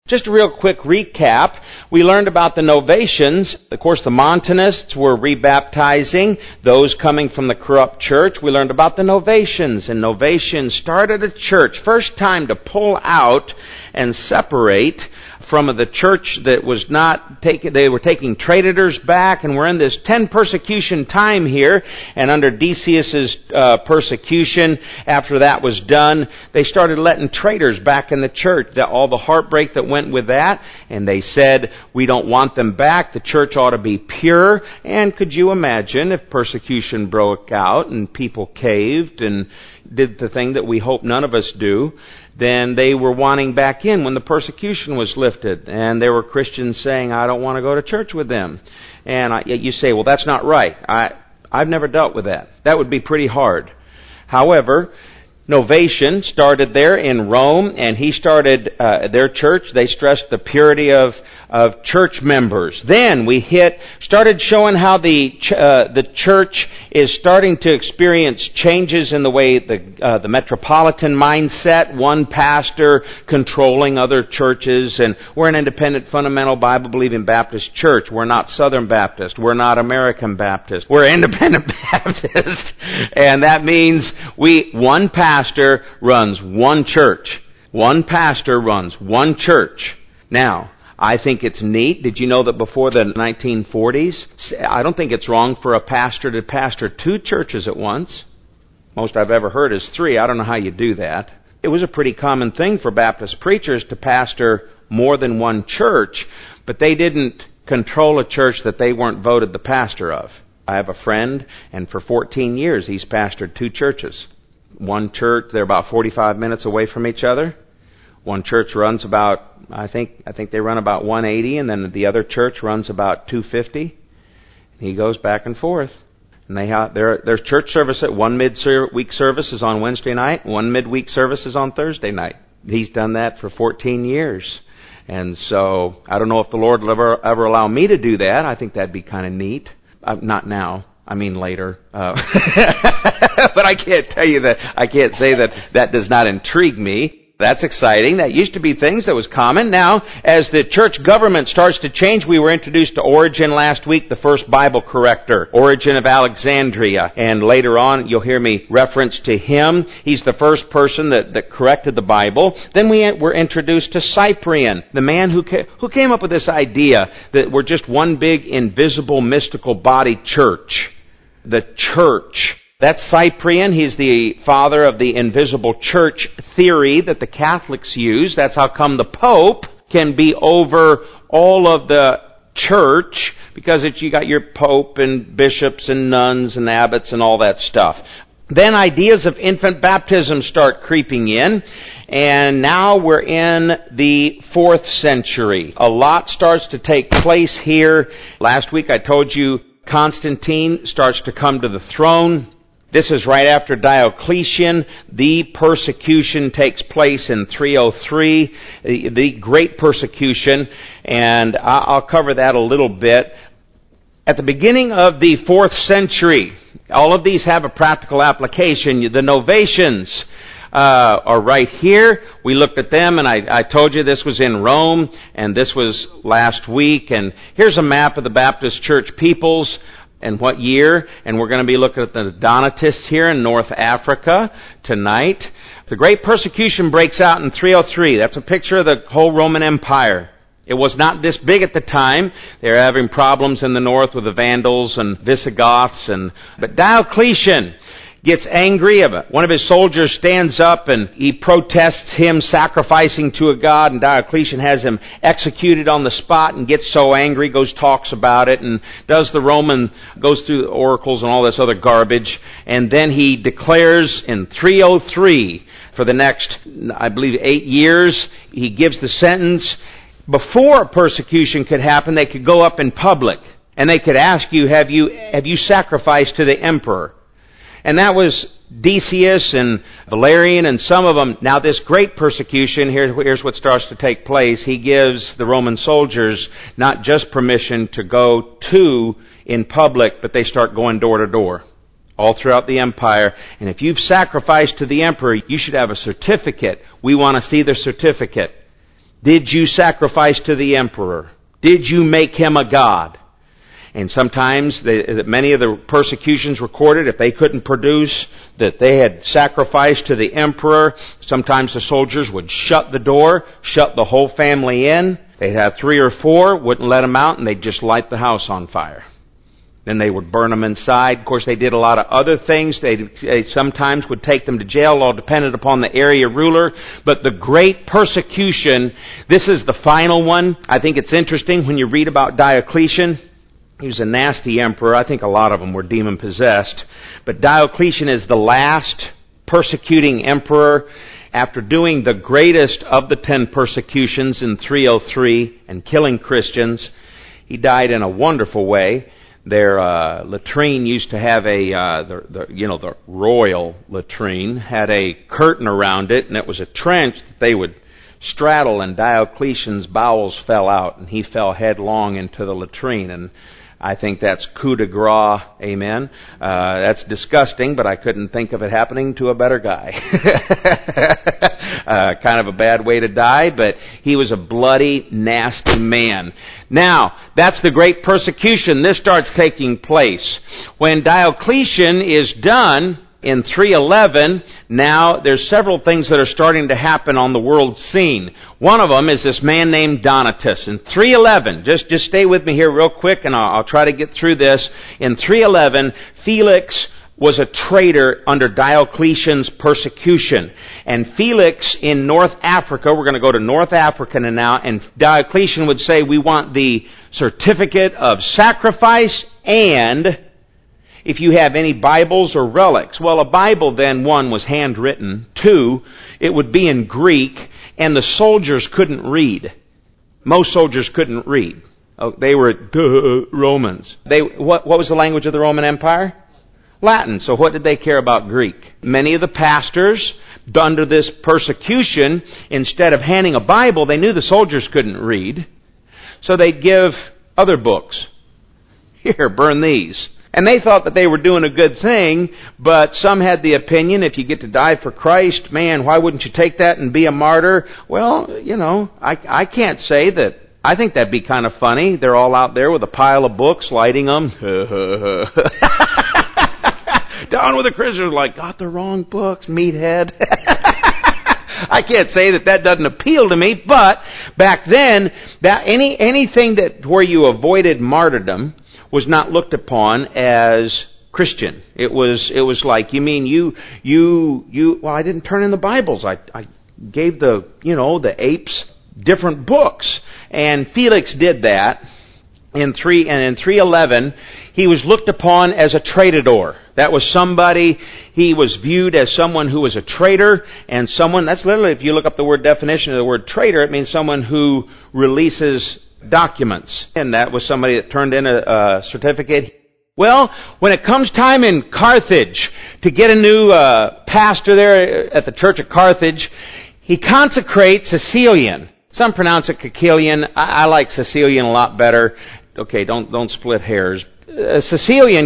Just a real quick recap. We learned about the Novatians. Of course, the Montanists were rebaptizing those coming from the corrupt church. We learned about the Novatians. And Novatians started a church, first time to pull out and separate from the church that was not taking, they were taking traitors back, and we're in this 10 persecution time here, and under Decius's persecution, after that was done, they started letting traitors back in the church, all the heartbreak that went with that, and they said, we don't want them back, the church ought to be pure, and could you imagine if persecution broke out and people caved and did the thing that we hope none of us do, then they were wanting back in when the persecution was lifted. And there were Christians saying, I don't want to go to church with them. And you say, well, that's not right. I've never dealt with that. That would be pretty hard. However, Novatian started there in Rome, and he started their church. They stressed the purity of church members. Then we started showing how the church is starting to experience changes in the way the metropolitan mindset, one pastor controlling other churches, and we're an independent, fundamental, Bible-believing Baptist church. We're not Southern Baptist. We're not American Baptist. We're independent Baptist, and that means one pastor runs one church. One pastor runs one church. Now, I think it's neat. Did you know that before the 1940s, I don't think it's wrong for a pastor to pastor two churches at once. Most I've ever heard is three. I don't know how you do that. It was a pretty common thing for Baptist preachers to pastor more than one church, but they didn't control a church that they weren't voted the pastor of. I have a friend, and for 14 years he's pastored two churches. One church, they're about 45 minutes away from each other. One church runs about, I think they run about 180, and then the other church runs about 250. He goes back and forth. And their church service, one midweek service is on Wednesday night, one midweek service is on Thursday night. He's done that for 14 years. And so, I don't know if the Lord will ever allow me to do that. I think that'd be kind of neat. Not now. I mean later. But I can't tell you that, I can't say that does not intrigue me. That's exciting. That used to be things that was common. Now, as the church government starts to change, we were introduced to Origen last week, the first Bible corrector, Origen of Alexandria. And later on, you'll hear me reference to him. He's the first person that corrected the Bible. Then we were introduced to Cyprian, the man who came up with this idea that we're just one big invisible mystical body church. The church. That's Cyprian. He's the father of the invisible church theory that the Catholics use. That's how come the Pope can be over all of the church, because you got your Pope and bishops and nuns and abbots and all that stuff. Then ideas of infant baptism start creeping in, and now we're in the 4th century. A lot starts to take place here. Last week I told you Constantine starts to come to the throne. This is right after Diocletian. The persecution takes place in 303, the Great Persecution, and I'll cover that a little bit. At the beginning of the 4th century, all of these have a practical application. The Novatians are right here. We looked at them, and I told you this was in Rome, and this was last week. And here's a map of the Baptist Church peoples. And what year? And we're going to be looking at the Donatists here in North Africa tonight. The Great Persecution breaks out in 303. That's a picture of the whole Roman Empire. It was not this big at the time. They were having problems in the north with the Vandals and Visigoths. But Diocletian gets angry. One of his soldiers stands up and he protests him sacrificing to a god, and Diocletian has him executed on the spot and gets so angry, talks about it, and goes through the oracles and all this other garbage, and then he declares in 303, for the next, I believe, 8 years, he gives the sentence, before persecution could happen, they could go up in public, and they could ask you, have you sacrificed to the emperor? And that was Decius and Valerian and some of them. Now this great persecution, here's what starts to take place. He gives the Roman soldiers not just permission to go to in public, but they start going door to door all throughout the empire. And if you've sacrificed to the emperor, you should have a certificate. We want to see the certificate. Did you sacrifice to the emperor? Did you make him a god? And sometimes many of the persecutions recorded, if they couldn't produce that they had sacrificed to the emperor, sometimes the soldiers would shut the door, shut the whole family in. They'd have 3 or 4, wouldn't let them out, and they'd just light the house on fire. Then they would burn them inside. Of course, they did a lot of other things. They sometimes would take them to jail, all dependent upon the area ruler. But the great persecution, this is the final one. I think it's interesting when you read about Diocletian. He was a nasty emperor. I think a lot of them were demon-possessed. But Diocletian is the last persecuting emperor. After doing the greatest of the 10 persecutions in 303 and killing Christians, he died in a wonderful way. Their latrine used to have the royal latrine had a curtain around it, and it was a trench that they would straddle, and Diocletian's bowels fell out, and he fell headlong into the latrine. And I think that's coup de grace, amen. That's disgusting, but I couldn't think of it happening to a better guy. Kind of a bad way to die, but he was a bloody, nasty man. Now, that's the great persecution. This starts taking place. When Diocletian is done, in 311, now there's several things that are starting to happen on the world scene. One of them is this man named Donatus. In 311, just stay with me here real quick and I'll try to get through this. In 311, Felix was a traitor under Diocletian's persecution. And Felix in North Africa, we're going to go to North Africa now, and Diocletian would say, we want the certificate of sacrifice and if you have any Bibles or relics. Well, a Bible then, 1, was handwritten. 2, it would be in Greek, and the soldiers couldn't read. Most soldiers couldn't read. They were Romans. What was the language of the Roman Empire? Latin. So what did they care about Greek? Many of the pastors, under this persecution, instead of handing a Bible, they knew the soldiers couldn't read, so they'd give other books. Here, burn these. And they thought that they were doing a good thing, but some had the opinion, if you get to die for Christ, man, why wouldn't you take that and be a martyr? Well, I can't say that. I think that'd be kind of funny. They're all out there with a pile of books, lighting them. Down with the Christians, like, got the wrong books, meathead. I can't say that doesn't appeal to me, but back then, anything where you avoided martyrdom was not looked upon as Christian. It was like, you mean well, I didn't turn in the Bibles. I gave the apes different books. And Felix did that in 311. He was looked upon as a traidor. That was somebody, he was viewed as someone who was a traitor, and that's literally, if you look up the word definition of the word traitor, it means someone who releases documents. And that was somebody that turned in a certificate. Well, when it comes time in Carthage to get a new pastor there at the church of Carthage, he consecrates Cecilian. Some pronounce it Cecilian. I like Cecilian a lot better. Okay, don't split hairs. Cecilian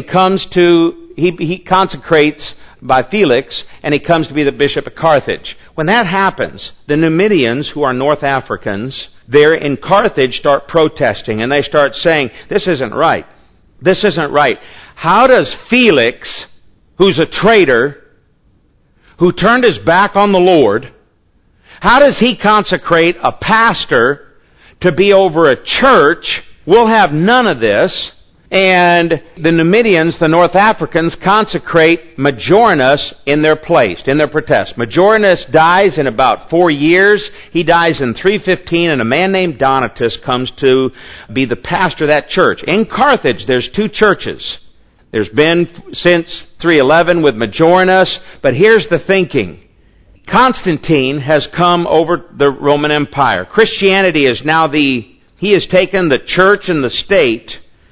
he consecrates by Felix, and he comes to be the bishop of Carthage. When that happens, the Numidians, who are North Africans, there in Carthage start protesting, and they start saying, this isn't right. This isn't right. How does Felix, who's a traitor, who turned his back on the Lord, how does he consecrate a pastor to be over a church? We'll have none of this. And the Numidians, the North Africans, consecrate Majorinus in their place, in their protest. Majorinus dies in about 4 years. He dies in 315, and a man named Donatus comes to be the pastor of that church. In Carthage, there's 2 churches. There's been since 311 with Majorinus, but here's the thinking. Constantine has come over the Roman Empire. Christianity is now he has taken the church and the state,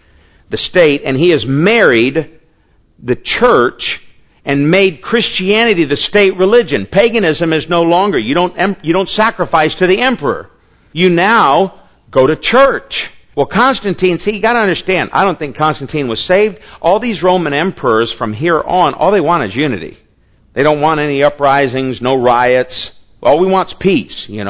and he has married the church and made Christianity the state religion. Paganism is no longer. You don't sacrifice to the emperor. You now go to church. Well, Constantine, you got to understand, I don't think Constantine was saved. All these Roman emperors from here on, all they want is unity. They don't want any uprisings, no riots. All we want is peace,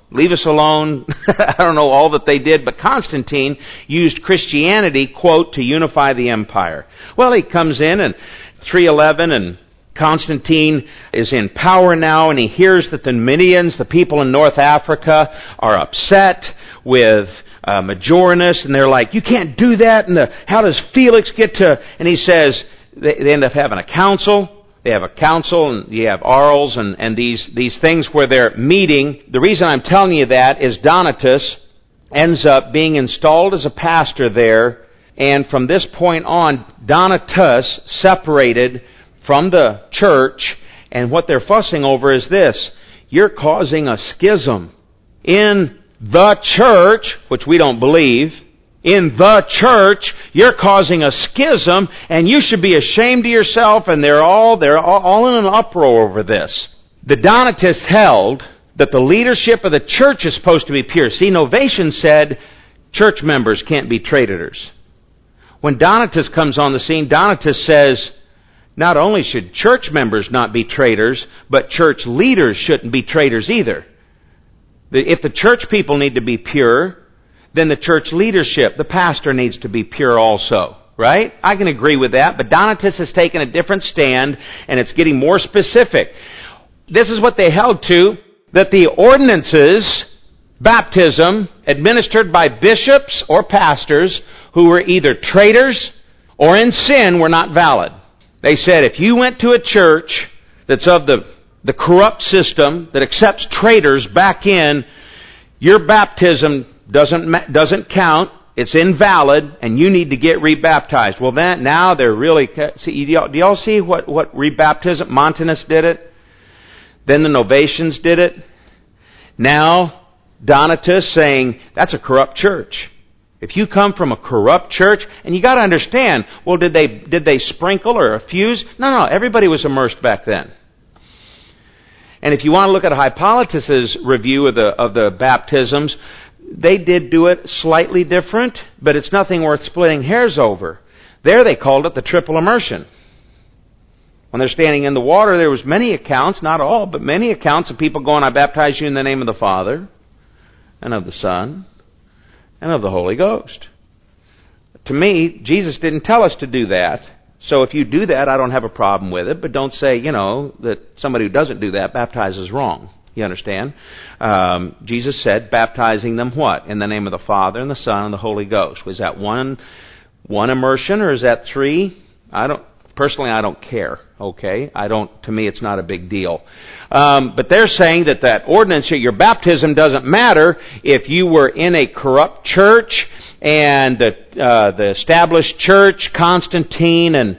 leave us alone. I don't know all that they did, but Constantine used Christianity, quote, to unify the empire. Well, he comes in 311, and Constantine is in power now, and he hears that the Numidians, the people in North Africa, are upset with Majorinus, and they're like, you can't do that, and how does Felix get to... And he says, they end up having a council. They have a council, and you have Arles, and these things where they're meeting. The reason I'm telling you that is Donatus ends up being installed as a pastor there, and from this point on, Donatus separated from the church, and what they're fussing over is this: you're causing a schism in the church, which we don't believe. In the church, you're causing a schism, and you should be ashamed of yourself, and they're all in an uproar over this. The Donatists held that the leadership of the church is supposed to be pure. See, Novatian said church members can't be traitors. When Donatus comes on the scene, Donatus says, not only should church members not be traitors, but church leaders shouldn't be traitors either. If the church people need to be pure, then the church leadership, the pastor, needs to be pure also. Right? I can agree with that, but Donatus has taken a different stand, and it's getting more specific. This is what they held to, that the ordinances, baptism, administered by bishops or pastors who were either traitors or in sin were not valid. They said if you went to a church that's of the corrupt system that accepts traitors back in, your baptism doesn't count. It's invalid, and you need to get rebaptized. Well, now they're really... See, do y'all see what rebaptism? Montanus did it. Then the Novatians did it. Now, Donatus saying, that's a corrupt church. If you come from a corrupt church, and you got to understand, well, did they sprinkle or effuse? No, everybody was immersed back then. And if you want to look at Hippolytus's review of the baptisms, they did do it slightly different, but it's nothing worth splitting hairs over. There they called it the triple immersion. When they're standing in the water, there was many accounts, not all, but many accounts of people going, I baptize you in the name of the Father, and of the Son, and of the Holy Ghost. To me, Jesus didn't tell us to do that. So if you do that, I don't have a problem with it, but don't say, that somebody who doesn't do that baptizes wrong. You understand? Jesus said, baptizing them what? In the name of the Father and the Son and the Holy Ghost. Was that one immersion, or is that three? Personally, I don't care. Okay? To me, it's not a big deal. But they're saying that ordinance, your baptism doesn't matter if you were in a corrupt church, and the established church, Constantine, and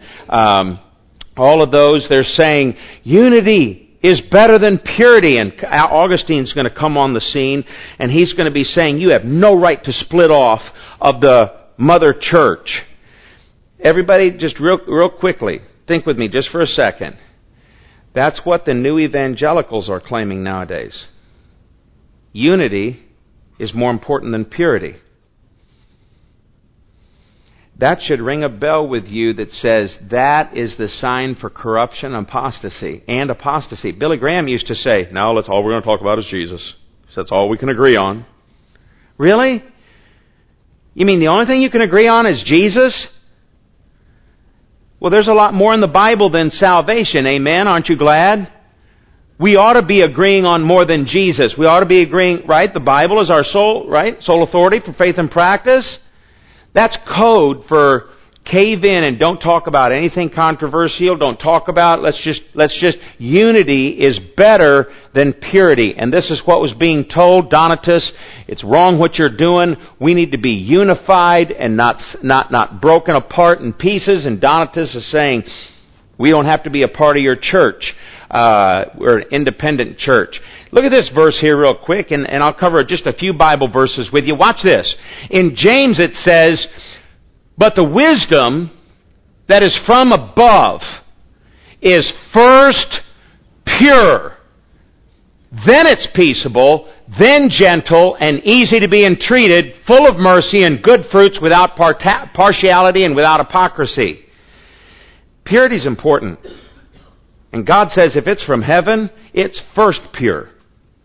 all of those, they're saying unity is better than purity. And Augustine's going to come on the scene, and he's going to be saying you have no right to split off of the mother church. Everybody, just real quickly, think with me just for a second. That's what the new evangelicals are claiming nowadays. Unity is more important than purity. That should ring a bell with you that says that is the sign for corruption and apostasy. Billy Graham used to say, no, all we're going to talk about is Jesus. So that's all we can agree on. Really? You mean the only thing you can agree on is Jesus? Well, there's a lot more in the Bible than salvation. Amen? Aren't you glad? We ought to be agreeing on more than Jesus. We ought to be agreeing, right? The Bible is our sole, right? Sole authority for faith and practice. That's code for cave in and don't talk about anything controversial. Don't talk about, let's just, unity is better than purity. And this is what was being told Donatus. It's wrong what you're doing. We need to be unified and not broken apart in pieces. And Donatus is saying, we don't have to be a part of your church. We're an independent church. Look at this verse here real quick, and I'll cover just a few Bible verses with you. Watch this. In James it says, but the wisdom that is from above is first pure, then it's peaceable, then gentle and easy to be entreated, full of mercy and good fruits, without partiality and without hypocrisy. Purity is important. And God says if it's from heaven, it's first pure.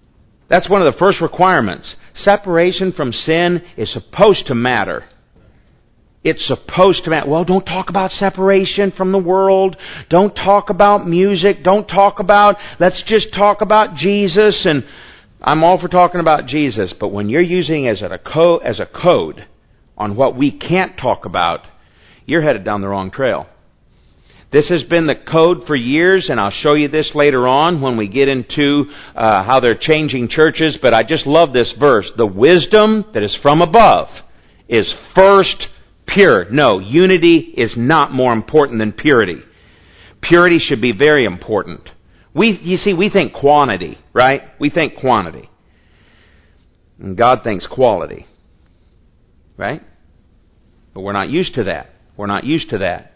That's one of the first requirements. Separation from sin is supposed to matter. It's supposed to matter. Well, don't talk about separation from the world. Don't talk about music. Don't talk about, let's just talk about Jesus. And I'm all for talking about Jesus. But when you're using as a code on what we can't talk about, you're headed down the wrong trail. This has been the code for years, and I'll show you this later on when we get into how they're changing churches. But I just love this verse. The wisdom that is from above is first pure. No, unity is not more important than purity. Purity should be very important. We think quantity, right? We think quantity. And God thinks quality. Right? But we're not used to that. We're not used to that.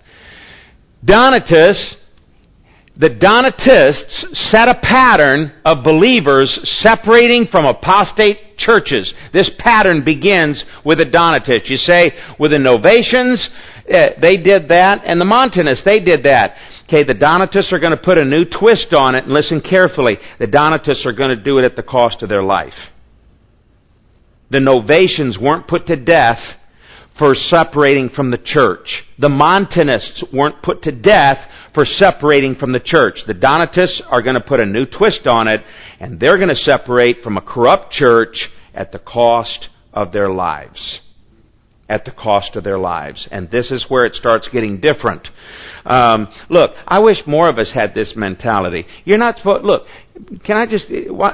The Donatists set a pattern of believers separating from apostate churches. This pattern begins with the Donatists. You say, with the Novatians, they did that, and the Montanists, they did that. Okay, the Donatists are going to put a new twist on it, and listen carefully. The Donatists are going to do it at the cost of their life. The Novatians weren't put to death for separating from the church. The Montanists weren't put to death for separating from the church. The Donatists are going to put a new twist on it, and they're going to separate from a corrupt church at the cost of their lives. At the cost of their lives. And this is where it starts getting different. Look, I wish more of us had this mentality. You're not supposed... Look, can I just...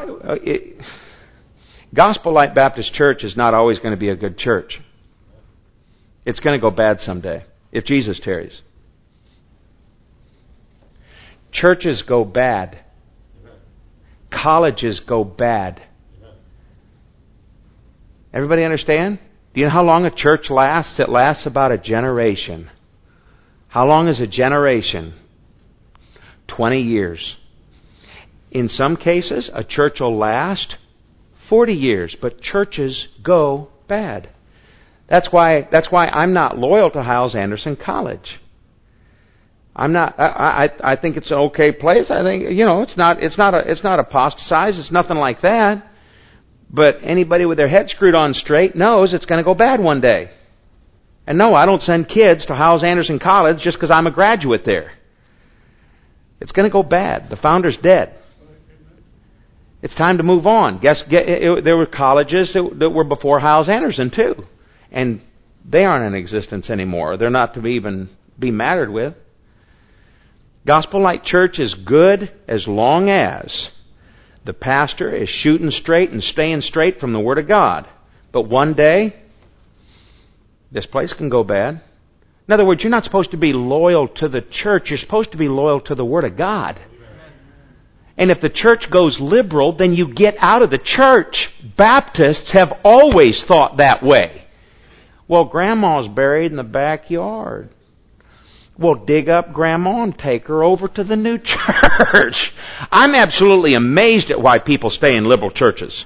Gospel Light Baptist Church is not always going to be a good church. It's going to go bad someday, if Jesus tarries. Churches go bad. Colleges go bad. Everybody understand? Do you know how long a church lasts? It lasts about a generation. How long is a generation? 20 years. In some cases, a church will last 40 years, but churches go bad. That's why I'm not loyal to Hyles-Anderson College. I'm not. I think it's an okay place. I think it's not apostatized. It's nothing like that. But anybody with their head screwed on straight knows it's going to go bad one day. And no, I don't send kids to Hyles-Anderson College just because I'm a graduate there. It's going to go bad. The founder's dead. It's time to move on. There were colleges that were before Hyles-Anderson too. And they aren't in existence anymore. They're not to even be mattered with. Gospel Light Church is good as long as the pastor is shooting straight and staying straight from the Word of God. But one day, this place can go bad. In other words, you're not supposed to be loyal to the church. You're supposed to be loyal to the Word of God. And if the church goes liberal, then you get out of the church. Baptists have always thought that way. Well, Grandma's buried in the backyard. Well, dig up Grandma and take her over to the new church. I'm absolutely amazed at why people stay in liberal churches.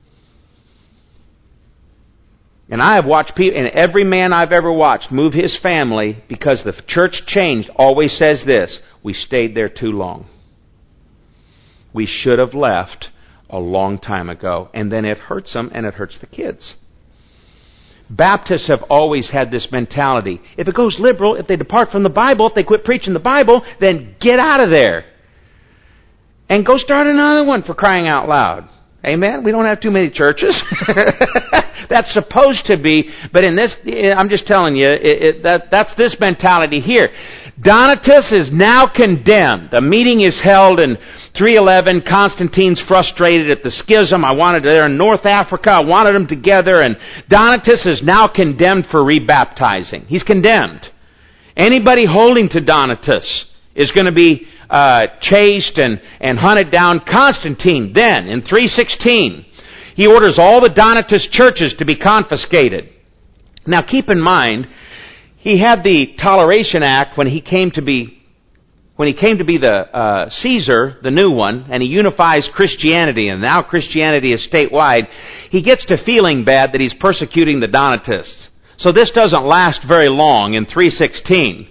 And I have watched people, and every man I've ever watched move his family because the church changed always says this: we stayed there too long. We should have left a long time ago. And then it hurts them and it hurts the kids. Baptists have always had this mentality. If it goes liberal, if they depart from the Bible, if they quit preaching the Bible, then get out of there. And go start another one, for crying out loud. Amen? We don't have too many churches. That's supposed to be, but in this, I'm just telling you, that's this mentality here. Donatus is now condemned. A meeting is held in 311. Constantine's frustrated at the schism. They're in North Africa. I wanted them together. And Donatus is now condemned for rebaptizing. He's condemned. Anybody holding to Donatus is going to be chased and hunted down. Constantine, then, in 316, he orders all the Donatist churches to be confiscated. Now keep in mind, he had the Toleration Act when he came to be the Caesar, the new one, and he unifies Christianity, and now Christianity is statewide. He gets to feeling bad that he's persecuting the Donatists. So this doesn't last very long in 316.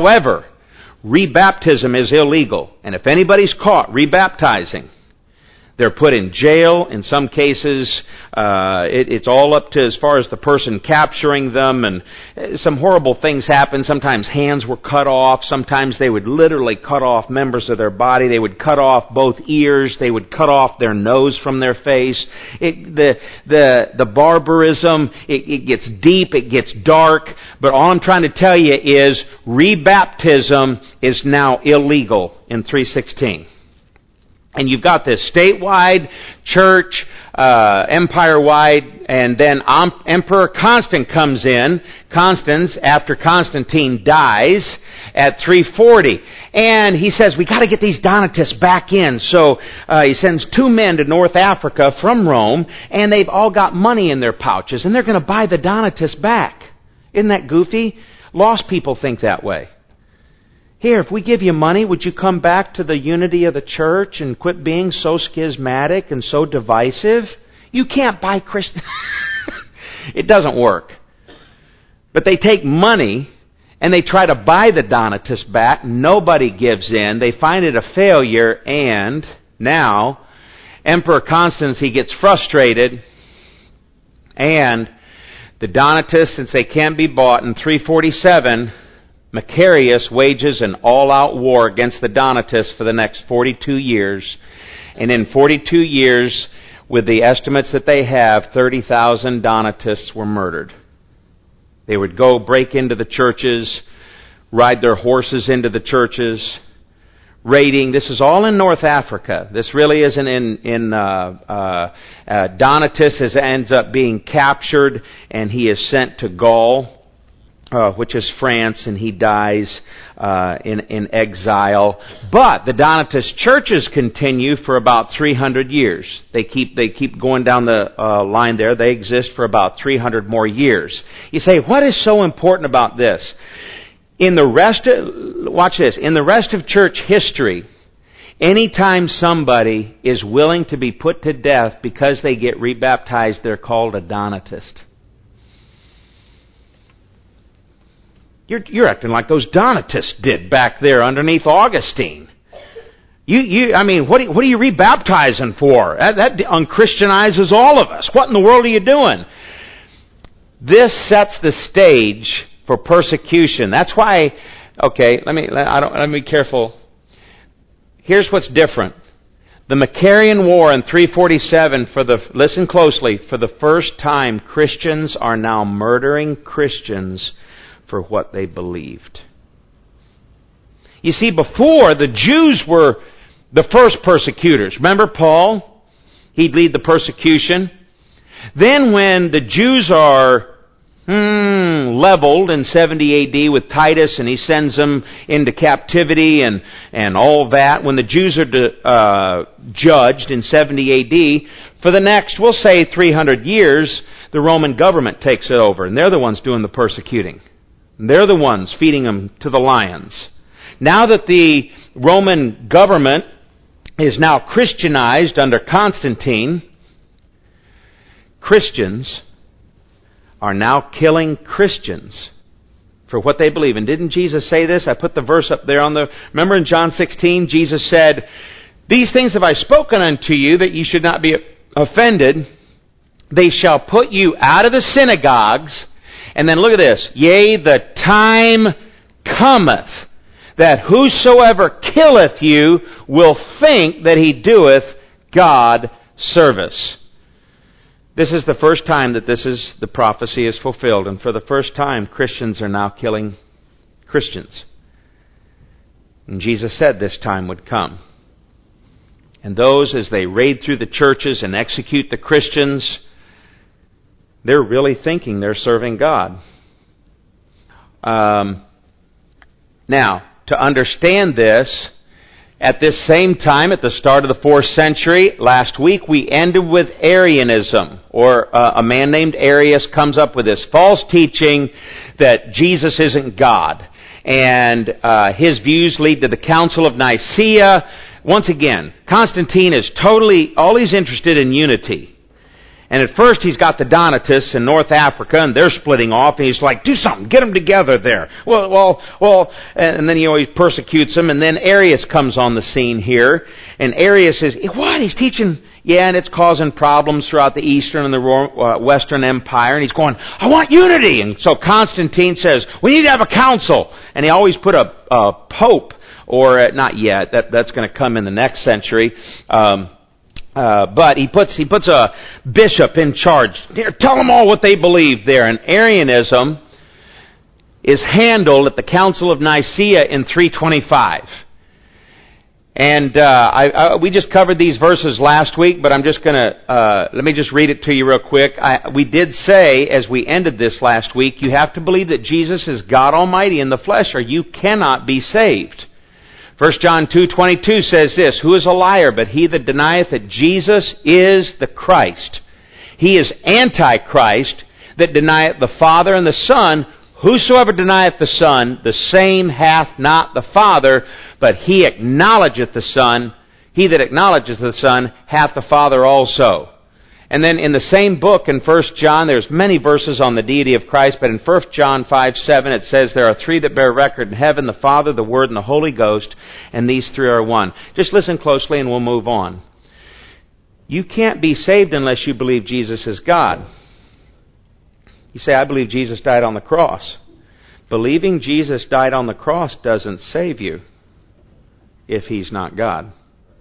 However, rebaptism is illegal, and if anybody's caught rebaptizing, They're put in jail. In some cases, it's all up to as far as the person capturing them, and some horrible things happen. Sometimes hands were cut off. Sometimes they would literally cut off members of their body. They would cut off both ears. They would cut off their nose from their face. The barbarism, it gets deep, it gets dark. But all I'm trying to tell you is rebaptism is now illegal in 316. And you've got this statewide church, empire-wide, and then Emperor Constantine comes in. Constans, after Constantine dies at 340. And he says, we got to get these Donatists back in. So he sends 2 men to North Africa from Rome, and they've all got money in their pouches, and they're going to buy the Donatists back. Isn't that goofy? Lost people think that way. Here, if we give you money, would you come back to the unity of the church and quit being so schismatic and so divisive? You can't buy Christians. It doesn't work. But they take money and they try to buy the Donatists back. Nobody gives in. They find it a failure, and now Emperor Constans, he gets frustrated, and the Donatists, since they can't be bought, in 347, Macarius wages an all-out war against the Donatists for the next 42 years. And in 42 years, with the estimates that they have, 30,000 Donatists were murdered. They would go break into the churches, ride their horses into the churches, raiding. This is all in North Africa. This really isn't in Donatus ends up being captured, and he is sent to Gaul, which is France, and he dies in exile. But the Donatist churches continue for about 300 years. They keep going down the line there. They exist for about 300 more years. You say, what is so important about this? Watch this. In the rest of church history, anytime somebody is willing to be put to death because they get rebaptized, they're called a Donatist. You're acting like those Donatists did back there underneath Augustine. I mean, what are you rebaptizing for? That unchristianizes all of us. What in the world are you doing? This sets the stage for persecution. That's why. Okay, let me be careful. Here's what's different. The Macarian War in 347. Listen closely. For the first time, Christians are now murdering Christians for what they believed. You see, before, the Jews were the first persecutors. Remember Paul? He'd lead the persecution. Then when the Jews are leveled in 70 AD with Titus, and he sends them into captivity and all that, when the Jews are judged in 70 AD, for the next, we'll say 300 years, the Roman government takes it over, and they're the ones doing the persecuting. They're the ones feeding them to the lions. Now that the Roman government is now Christianized under Constantine, Christians are now killing Christians for what they believe. And didn't Jesus say this? I put the verse up there remember in John 16, Jesus said, "These things have I spoken unto you, that you should not be offended. They shall put you out of the synagogues." And then look at this. "Yea, the time cometh that whosoever killeth you will think that he doeth God service." This is the first time that the prophecy is fulfilled. And for the first time, Christians are now killing Christians. And Jesus said this time would come. And those, as they raid through the churches and execute the Christians, they're really thinking they're serving God. Now, to understand this, at this same time, at the start of the 4th century, last week, we ended with Arianism, or a man named Arius comes up with this false teaching that Jesus isn't God. And his views lead to the Council of Nicaea. Once again, Constantine is all he's interested in unity. And at first he's got the Donatists in North Africa, and they're splitting off, and he's like, do something, get them together there. And then he always persecutes them, and then Arius comes on the scene here, and Arius says, what, he's teaching, yeah, and it's causing problems throughout the Eastern and the Western Empire, and he's going, I want unity. And so Constantine says, we need to have a council. And he always put a pope, or not yet, that's going to come in the next century, but he puts a bishop in charge. Here, tell them all what they believe there. And Arianism is handled at the Council of Nicaea in 325. And we just covered these verses last week, but I'm just going to, let me just read it to you real quick. We did say, as we ended this last week, you have to believe that Jesus is God Almighty in the flesh, or you cannot be saved. 1 John 2:22 says this, who is a liar but he that denieth that Jesus is the Christ? He is Antichrist that denieth the Father and the Son. Whosoever denieth the Son, the same hath not the Father, but he acknowledgeth the Son. He that acknowledgeth the Son hath the Father also. And then in the same book in 1 John, there's many verses on the deity of Christ, but in 1 John 5:7 it says, there are three that bear record in heaven, the Father, the Word, and the Holy Ghost, and these three are one. Just listen closely and we'll move on. You can't be saved unless you believe Jesus is God. You say, I believe Jesus died on the cross. Believing Jesus died on the cross doesn't save you if He's not God.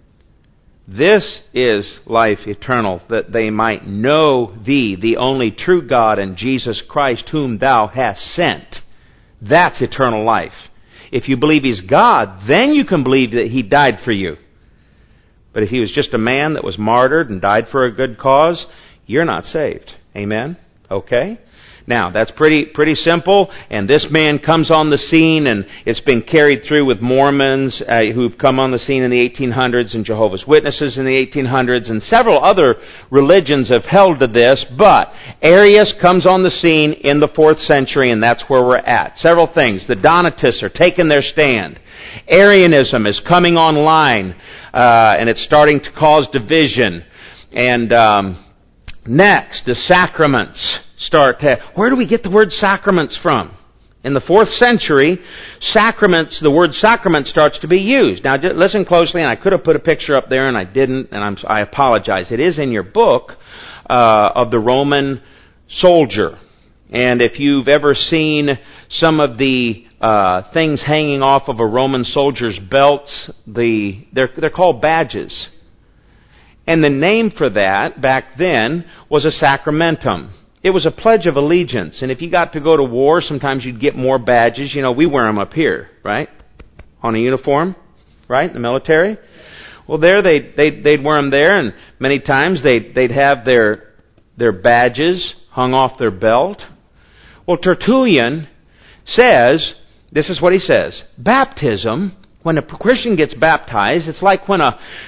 This is life eternal, that they might know Thee, the only true God, and Jesus Christ, whom Thou hast sent. That's eternal life. If you believe He's God, then you can believe that He died for you. But if He was just a man that was martyred and died for a good cause, you're not saved. Amen? Okay? Now, that's pretty simple, and this man comes on the scene, and it's been carried through with Mormons who've come on the scene in the 1800s, and Jehovah's Witnesses in the 1800s, and several other religions have held to this, but Arius comes on the scene in the 4th century, and that's where we're at. Several things. The Donatists are taking their stand. Arianism is coming online, and it's starting to cause division. And next, the sacraments where do we get the word sacraments from? In the 4th century, the word sacrament starts to be used. Now, listen closely, and I could have put a picture up there, and I didn't, and I apologize. It is in your book of the Roman soldier. And if you've ever seen some of the things hanging off of a Roman soldier's belts, they're called badges. And the name for that, back then, was a sacramentum. It was a pledge of allegiance, and if you got to go to war, sometimes you'd get more badges. You know, we wear them up here, right? On a uniform, right? In the military. Well, there they'd wear them there, and many times they'd have their badges hung off their belt. Well, Tertullian says, this is what he says: baptism, when a Christian gets baptized, it's like when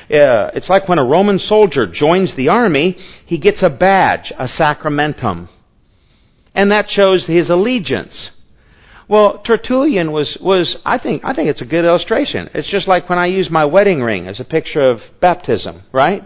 a Roman soldier joins the army, he gets a badge, a sacramentum. And that shows his allegiance. Well, Tertullian was I think it's a good illustration. It's just like when I use my wedding ring as a picture of baptism, right?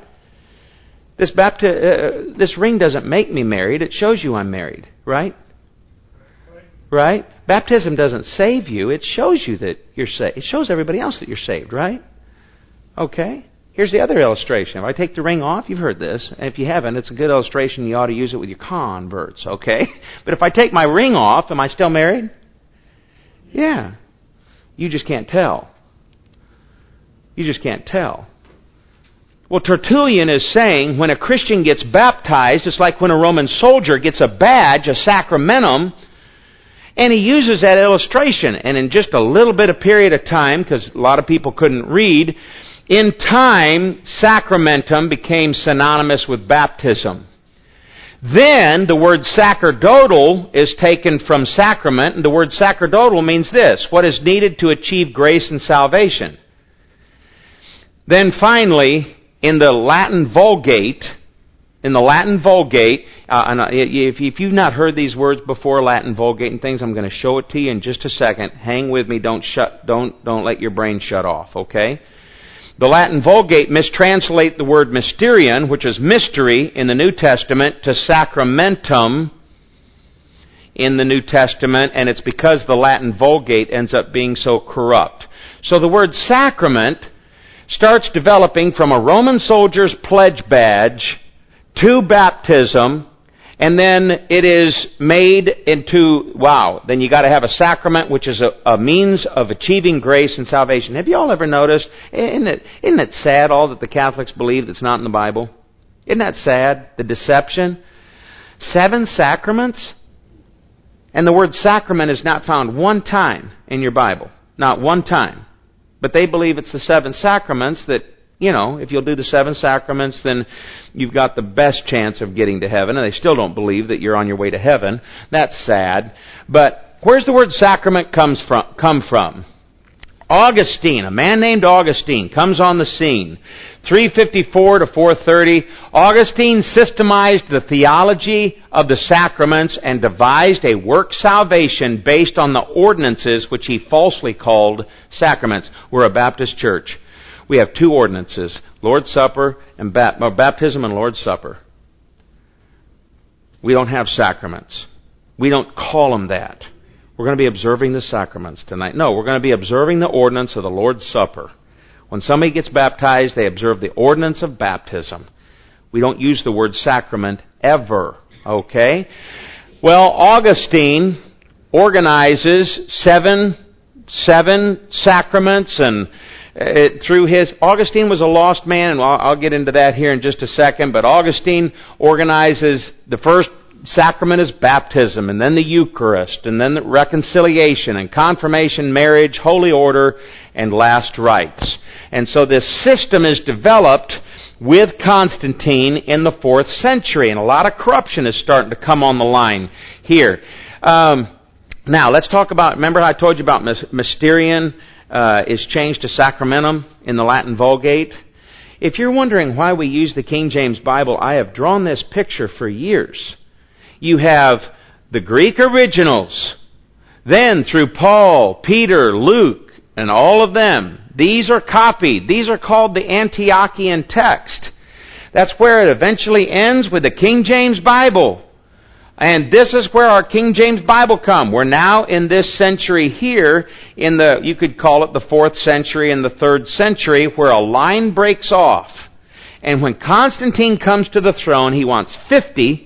This ring doesn't make me married, it shows you I'm married, right? Right? Baptism doesn't save you. It shows you that you're saved. It shows everybody else that you're saved, right? Okay. Here's the other illustration. If I take the ring off, you've heard this. And if you haven't, it's a good illustration. You ought to use it with your converts, okay? But if I take my ring off, am I still married? Yeah. You just can't tell. You just can't tell. Well, Tertullian is saying when a Christian gets baptized, it's like when a Roman soldier gets a badge, a sacramentum. And he uses that illustration. And in just a little bit of period of time, because a lot of people couldn't read, in time, sacramentum became synonymous with baptism. Then the word sacerdotal is taken from sacrament, and the word sacerdotal means this: what is needed to achieve grace and salvation. Then finally, in the Latin Vulgate, if you've not heard these words before, Latin Vulgate and things, I'm going to show it to you in just a second. Hang with me. Don't let your brain shut off, okay? The Latin Vulgate mistranslate the word mysterion, which is mystery in the New Testament, to sacramentum in the New Testament, and it's because the Latin Vulgate ends up being so corrupt. So the word sacrament starts developing from a Roman soldier's pledge badge to baptism, and then it is made into, then you got to have a sacrament, which is a means of achieving grace and salvation. Have you all ever noticed, isn't it sad all that the Catholics believe that's not in the Bible? Isn't that sad, the deception? 7 sacraments? And the word sacrament is not found one time in your Bible. Not one time. But they believe it's the 7 sacraments that, if you'll do the 7 sacraments, then you've got the best chance of getting to heaven. And they still don't believe that you're on your way to heaven. That's sad. But where's the word sacrament come from? Augustine, a man named Augustine, comes on the scene. 354 to 430, Augustine systemized the theology of the sacraments and devised a work salvation based on the ordinances which he falsely called sacraments. We're a Baptist church. We have 2 ordinances, Lord's Supper and baptism and Lord's Supper. We don't have sacraments. We don't call them that. We're going to be observing the sacraments tonight. No, we're going to be observing the ordinance of the Lord's Supper. When somebody gets baptized, they observe the ordinance of baptism. We don't use the word sacrament ever. Okay? Well, Augustine organizes seven sacraments, and Augustine was a lost man, and I'll get into that here in just a second, but Augustine organizes the first sacrament is baptism, and then the Eucharist, and then the reconciliation, and confirmation, marriage, holy order, and last rites. And so this system is developed with Constantine in the 4th century, and a lot of corruption is starting to come on the line here. Now, let's talk about, remember how I told you about mysterion is changed to sacramentum in the Latin Vulgate? If you're wondering why we use the King James Bible, I have drawn this picture for years. You have the Greek originals. Then through Paul, Peter, Luke, and all of them, these are copied. These are called the Antiochian text. That's where it eventually ends with the King James Bible. And this is where our King James Bible come. We're now in this century here, you could call it the 4th century and the 3rd century, where a line breaks off. And when Constantine comes to the throne, he wants 50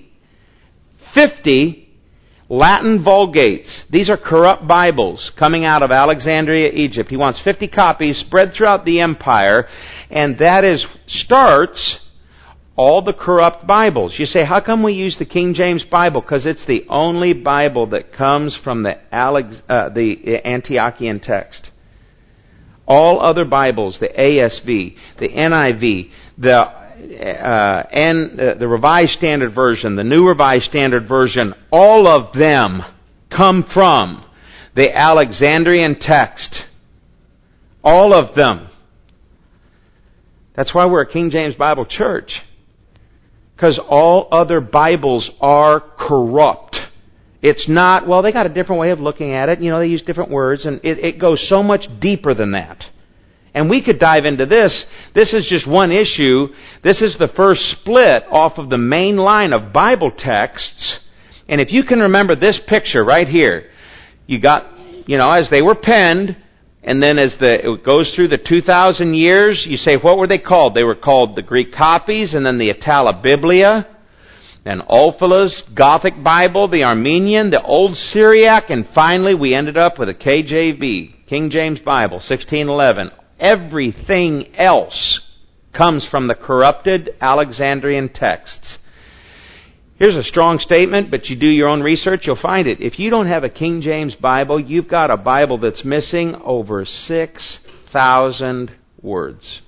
Latin Vulgates. These are corrupt Bibles coming out of Alexandria, Egypt. He wants 50 copies spread throughout the empire, and that starts all the corrupt Bibles. You say, how come we use the King James Bible? Because it's the only Bible that comes from the Antiochian text. All other Bibles, the ASV, the NIV, the Revised Standard Version, the New Revised Standard Version, all of them come from the Alexandrian text. All of them. That's why we're a King James Bible church. Because all other Bibles are corrupt. It's not, they got a different way of looking at it. They use different words, and it goes so much deeper than that. And we could dive into this. This is just one issue. This is the first split off of the main line of Bible texts. And if you can remember this picture right here, you got, as they were penned, and then as it goes through the 2,000 years, you say, what were they called? They were called the Greek copies, and then the Itala Biblia, and Ulfilas Gothic Bible, the Armenian, the Old Syriac, and finally we ended up with a KJV, King James Bible, 1611. Everything else comes from the corrupted Alexandrian texts. Here's a strong statement, but you do your own research, you'll find it. If you don't have a King James Bible, you've got a Bible that's missing over 6,000 words.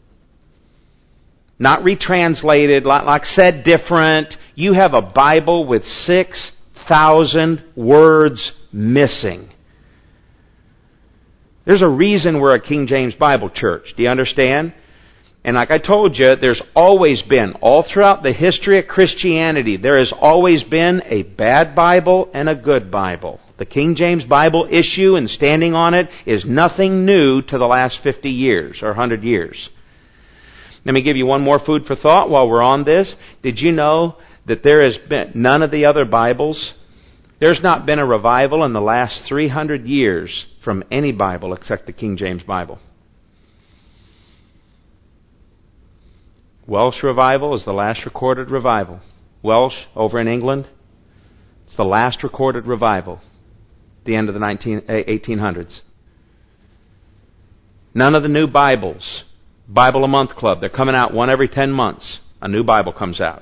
Not retranslated, like said different. You have a Bible with 6,000 words missing. There's a reason we're a King James Bible church. Do you understand? And like I told you, there's always been, all throughout the history of Christianity, there has always been a bad Bible and a good Bible. The King James Bible issue and standing on it is nothing new to the last 50 years or 100 years. Let me give you one more food for thought while we're on this. Did you know that there has been none of the other Bibles? There's not been a revival in the last 300 years from any Bible except the King James Bible. Welsh revival is the last recorded revival. Welsh, over in England, it's the last recorded revival. The end of the 1800s. None of the new Bibles. Bible a Month Club. They're coming out one every 10 months. A new Bible comes out.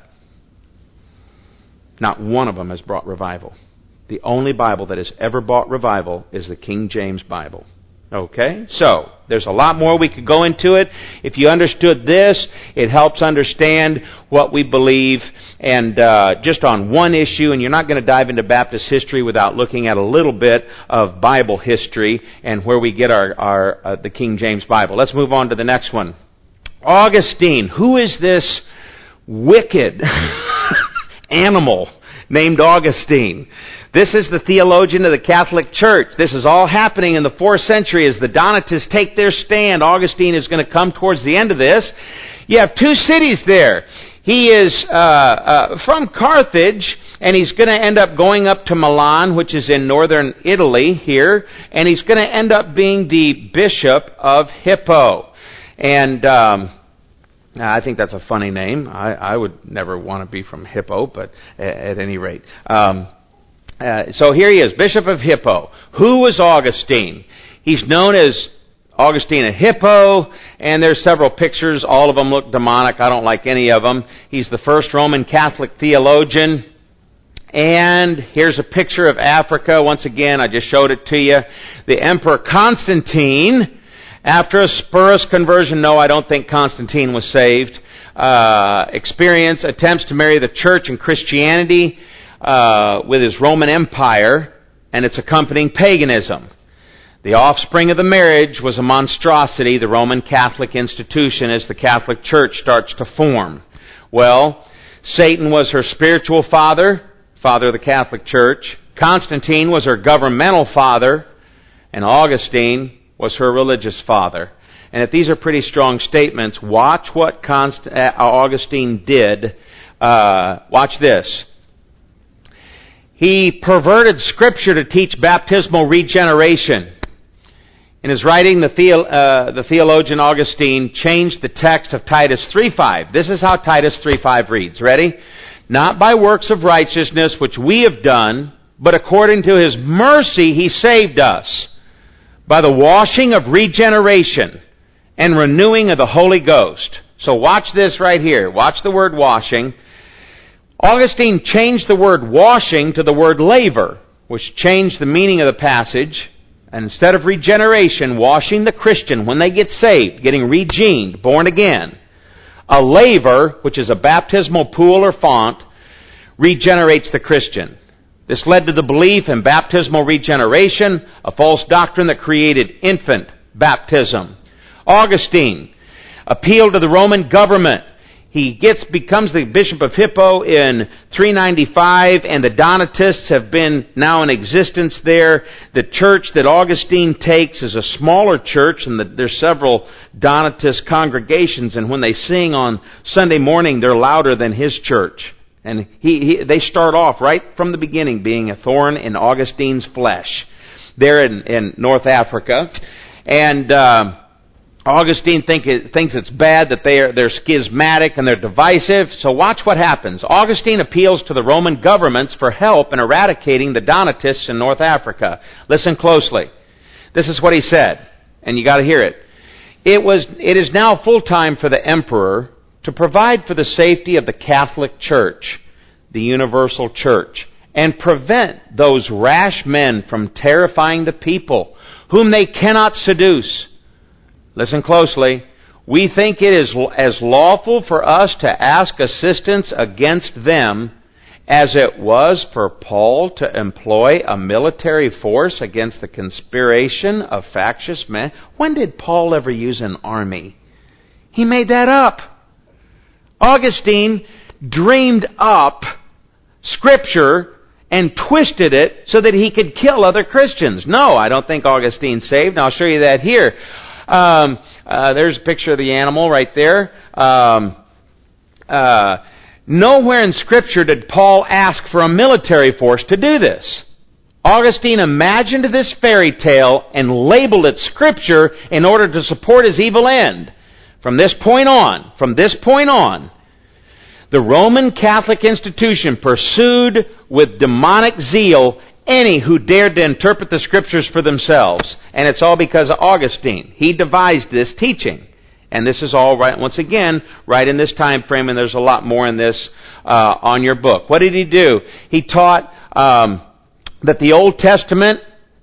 Not one of them has brought revival. The only Bible that has ever brought revival is the King James Bible. Okay? So, there's a lot more we could go into it. If you understood this, it helps understand what we believe. And just on one issue, and you're not going to dive into Baptist history without looking at a little bit of Bible history and where we get our the King James Bible. Let's move on to the next one. Augustine. Who is this wicked animal named Augustine? This is the theologian of the Catholic Church. This is all happening in the 4th century as the Donatists take their stand. Augustine is going to come towards the end of this. You have two cities there. He is from Carthage, and he's going to end up going up to Milan, which is in northern Italy here, and he's going to end up being the bishop of Hippo. And I think that's a funny name. I would never want to be from Hippo, but at any rate. So here he is, Bishop of Hippo. Who was Augustine? He's known as Augustine of Hippo, and there's several pictures. All of them look demonic. I don't like any of them. He's the first Roman Catholic theologian. And here's a picture of Africa. Once again, I just showed it to you. The Emperor Constantine, after a spurious conversion, no, I don't think Constantine was saved, attempts to marry the church and Christianity with his Roman Empire and its accompanying paganism. The offspring of the marriage was a monstrosity, the Roman Catholic institution, as the Catholic Church starts to form. Well, Satan was her spiritual father, father of the Catholic Church. Constantine was her governmental father, and Augustine was her religious father. And if these are pretty strong statements, watch what Augustine did. Watch this. He perverted Scripture to teach baptismal regeneration. In his writing, the theologian Augustine changed the text of Titus 3:5. This is how Titus 3:5 reads. Ready? Not by works of righteousness which we have done, but according to His mercy He saved us, by the washing of regeneration and renewing of the Holy Ghost. So watch this right here. Watch the word washing. Augustine changed the word washing to the word laver, which changed the meaning of the passage. And instead of regeneration, washing the Christian when they get saved, getting regened, born again, a laver, which is a baptismal pool or font, regenerates the Christian. This led to the belief in baptismal regeneration, a false doctrine that created infant baptism. Augustine appealed to the Roman government. He becomes the Bishop of Hippo in 395, and the Donatists have been now in existence there. The church that Augustine takes is a smaller church, and there's several Donatist congregations, and when they sing on Sunday morning, they're louder than his church. And they start off right from the beginning being a thorn in Augustine's flesh there in North Africa. And Augustine thinks it's bad that they're schismatic and they're divisive. So watch what happens. Augustine appeals to the Roman governments for help in eradicating the Donatists in North Africa. Listen closely. This is what he said, and you got to hear it. It is now full time for the emperor to provide for the safety of the Catholic Church, the universal church, and prevent those rash men from terrifying the people, whom they cannot seduce. Listen closely. We think it is as lawful for us to ask assistance against them as it was for Paul to employ a military force against the conspiration of factious men. When did Paul ever use an army? He made that up. Augustine dreamed up Scripture and twisted it so that he could kill other Christians. No, I don't think Augustine's saved, and I'll show you that here. There's a picture of the animal right there. Nowhere in Scripture did Paul ask for a military force to do this. Augustine imagined this fairy tale and labeled it Scripture in order to support his evil end. From this point on, the Roman Catholic institution pursued with demonic zeal any who dared to interpret the Scriptures for themselves. And it's all because of Augustine. He devised this teaching. And this is all right, once again, right in this time frame, and there's a lot more in this on your book. What did he do? He taught that the Old Testament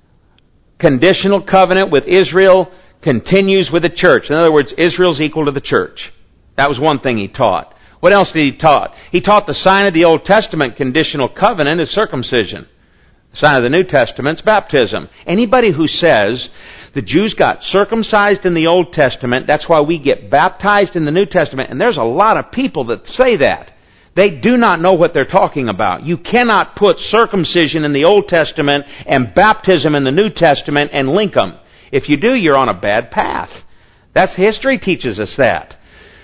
conditional covenant with Israel continues with the church. In other words, Israel's equal to the church. That was one thing he taught. What else did he taught? He taught the sign of the Old Testament conditional covenant is circumcision. The sign of the New Testament is baptism. Anybody who says the Jews got circumcised in the Old Testament, that's why we get baptized in the New Testament, and there's a lot of people that say that. They do not know what they're talking about. You cannot put circumcision in the Old Testament and baptism in the New Testament and link them. If you do, you're on a bad path. That's history teaches us that.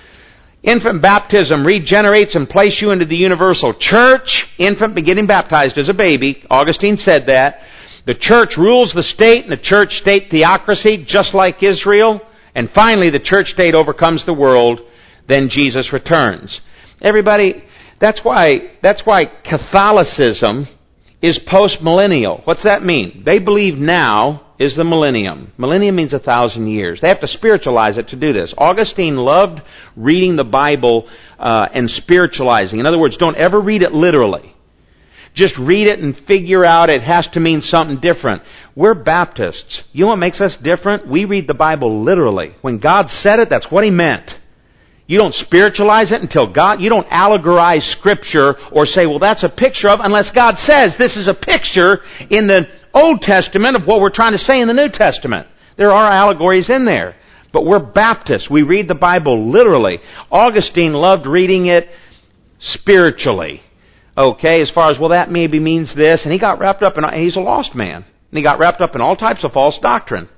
Infant baptism regenerates and places you into the universal church. Infant beginning baptized as a baby. Augustine said that. The church rules the state and the church-state theocracy just like Israel. And finally, the church-state overcomes the world. Then Jesus returns. Everybody, that's why Catholicism is post-millennial. What's that mean? They believe now is the millennium. Millennium means 1,000 years. They have to spiritualize it to do this. Augustine loved reading the Bible and spiritualizing. In other words, don't ever read it literally. Just read it and figure out it has to mean something different. We're Baptists. You know what makes us different? We read the Bible literally. When God said it, that's what He meant. You don't spiritualize it until God, you don't allegorize Scripture or say, well, that's a picture of, unless God says this is a picture in the Old Testament of what we're trying to say in the New Testament. There are allegories in there. But we're Baptists. We read the Bible literally. Augustine loved reading it spiritually. Okay, as far as, well, that maybe means this. And he got wrapped up in, he's a lost man. And he got wrapped up in all types of false doctrine.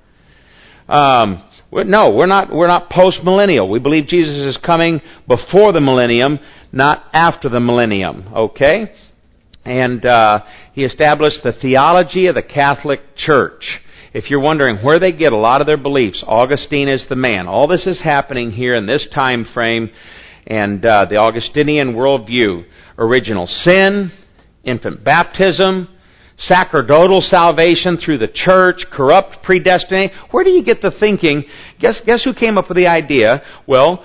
No, we're not post-millennial. We believe Jesus is coming before the millennium, not after the millennium. Okay? And he established the theology of the Catholic Church. If you're wondering where they get a lot of their beliefs, Augustine is the man. All this is happening here in this time frame, and the Augustinian worldview. Original sin, infant baptism, sacerdotal salvation through the church, corrupt predestination. Where do you get the thinking? Guess who came up with the idea? Well,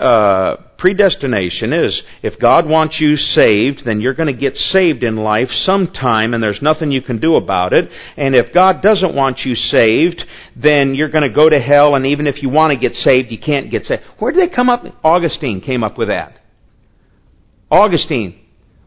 predestination is if God wants you saved, then you're going to get saved in life sometime, and there's nothing you can do about it. And if God doesn't want you saved, then you're going to go to hell, and even if you want to get saved, you can't get saved. Where did they come up? Augustine came up with that. Augustine.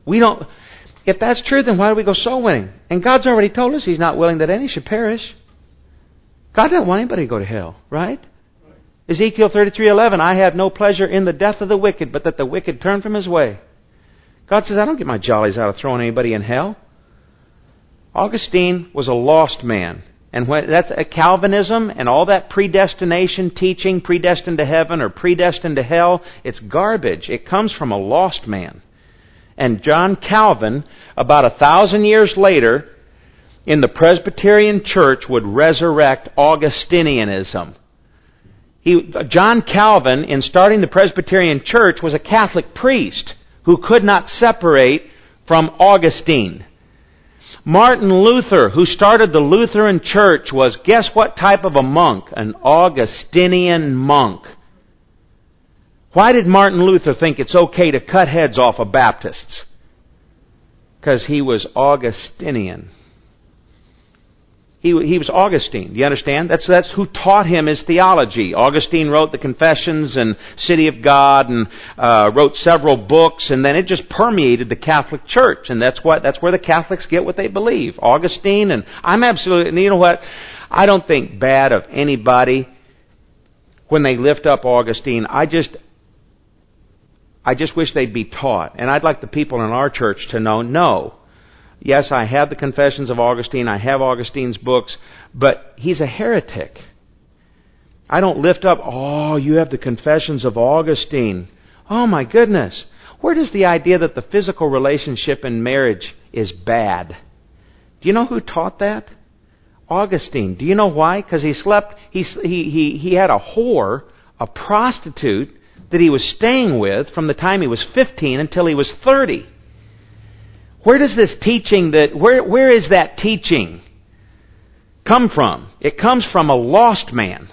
If that's true, then why do we go soul winning? And God's already told us He's not willing that any should perish. God doesn't want anybody to go to hell, right? Ezekiel 33:11, I have no pleasure in the death of the wicked, but that the wicked turn from his way. God says, I don't get my jollies out of throwing anybody in hell. Augustine was a lost man. And that's Calvinism and all that predestination teaching, predestined to heaven or predestined to hell, it's garbage. It comes from a lost man. And John Calvin, about 1,000 years later, in the Presbyterian Church, would resurrect Augustinianism. John Calvin, in starting the Presbyterian Church, was a Catholic priest who could not separate from Augustine. Martin Luther, who started the Lutheran Church, was, guess what type of a monk? An Augustinian monk. Why did Martin Luther think it's okay to cut heads off of Baptists? Because he was Augustinian. He was Augustine. Do you understand? That's who taught him his theology. Augustine wrote the Confessions and City of God and wrote several books, and then it just permeated the Catholic Church, and that's where the Catholics get what they believe. Augustine, and I'm absolutely, and you know what? I don't think bad of anybody when they lift up Augustine. I just wish they'd be taught. And I'd like the people in our church to know, no. Yes, I have the Confessions of Augustine. I have Augustine's books. But he's a heretic. I don't lift up, you have the Confessions of Augustine. Oh my goodness. Where does the idea that the physical relationship in marriage is bad? Do you know who taught that? Augustine. Do you know why? Because he had a whore, a prostitute, that he was staying with from the time he was 15 until he was 30. Where does this teaching where is that teaching come from? It comes from a lost man.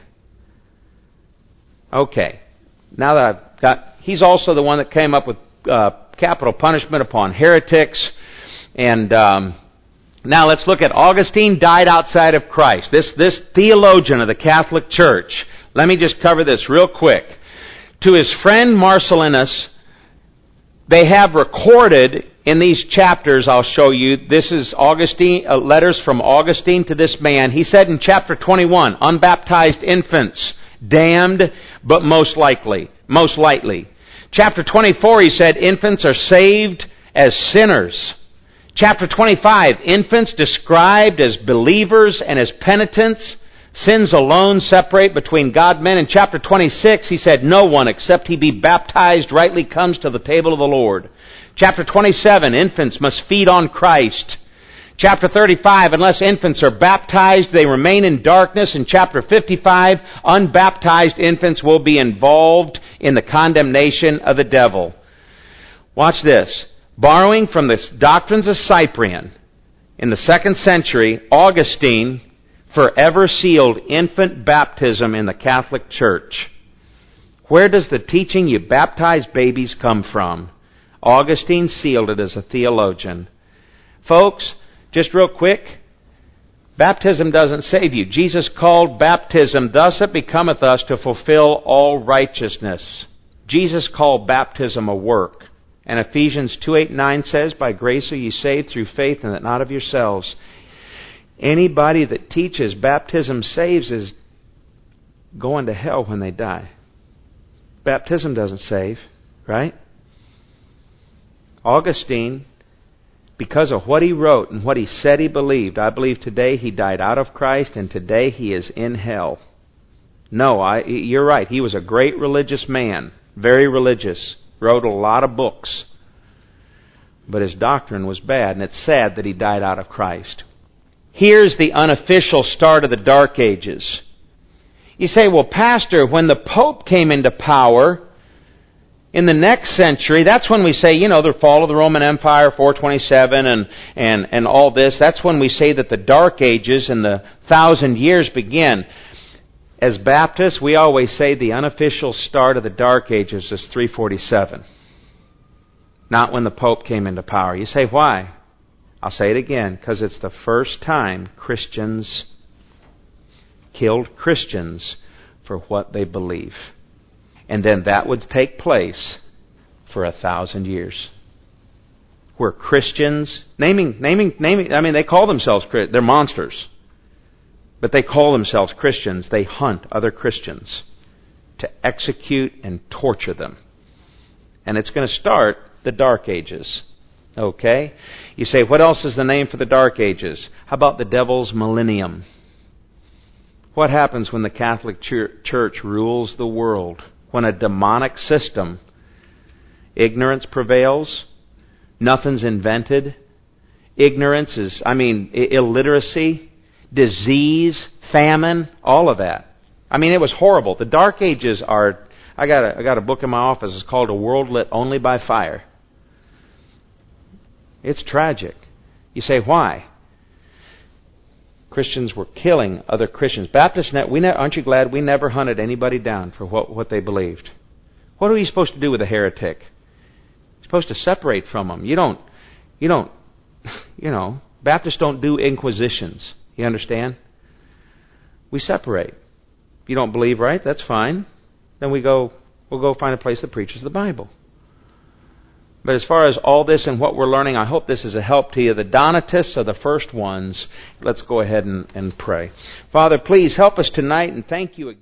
Okay. Now that he's also the one that came up with capital punishment upon heretics. And now let's look at Augustine died outside of Christ. This theologian of the Catholic Church. Let me just cover this real quick. To his friend Marcellinus, they have recorded in these chapters, I'll show you, this is Augustine, letters from Augustine to this man. He said in chapter 21, unbaptized infants, damned, but most lightly. Chapter 24, he said, infants are saved as sinners. Chapter 25, infants described as believers and as penitents. Sins alone separate between God and men. In chapter 26, he said, no one except he be baptized rightly comes to the table of the Lord. Chapter 27, infants must feed on Christ. Chapter 35, unless infants are baptized, they remain in darkness. In chapter 55, unbaptized infants will be involved in the condemnation of the devil. Watch this. Borrowing from the doctrines of Cyprian, in the 2nd century, Augustine forever sealed infant baptism in the Catholic Church. Where does the teaching you baptize babies come from? Augustine sealed it as a theologian. Folks, just real quick, baptism doesn't save you. Jesus called baptism, thus it becometh us to fulfill all righteousness. Jesus called baptism a work. And Ephesians 2:8-9 says, by grace are ye saved through faith, and that not of yourselves. Anybody that teaches baptism saves is going to hell when they die. Baptism doesn't save, right? Augustine, because of what he wrote and what he said he believed, I believe today he died out of Christ and today he is in hell. No, you're right. He was a great religious man, very religious, wrote a lot of books. But his doctrine was bad, and it's sad that he died out of Christ. Here's the unofficial start of the Dark Ages. You say, well, Pastor, when the Pope came into power in the next century, that's when we say, the fall of the Roman Empire, 427, and all this. That's when we say that the Dark Ages and the 1,000 years begin. As Baptists, we always say the unofficial start of the Dark Ages is 347. Not when the Pope came into power. You say, why? I'll say it again, because it's the first time Christians killed Christians for what they believe. And then that would take place for 1,000 years. Where Christians, naming, they call themselves, they're monsters. But they call themselves Christians. They hunt other Christians to execute and torture them. And it's going to start the Dark Ages. Okay? You say, what else is the name for the Dark Ages? How about the devil's millennium? What happens when the Catholic Church rules the world? When a demonic system, ignorance prevails, nothing's invented. Ignorance is, illiteracy, disease, famine, all of that. It was horrible. The Dark Ages are, I got a book in my office, it's called A World Lit Only by Fire. It's tragic. You say, why? Christians were killing other Christians. Baptists, aren't you glad we never hunted anybody down for what they believed? What are you supposed to do with a heretic? You're supposed to separate from them. Baptists don't do inquisitions. You understand? We separate. If you don't believe right, that's fine. Then we'll go find a place that preaches the Bible. But as far as all this and what we're learning, I hope this is a help to you. The Donatists are the first ones. Let's go ahead and pray. Father, please help us tonight, and thank you again.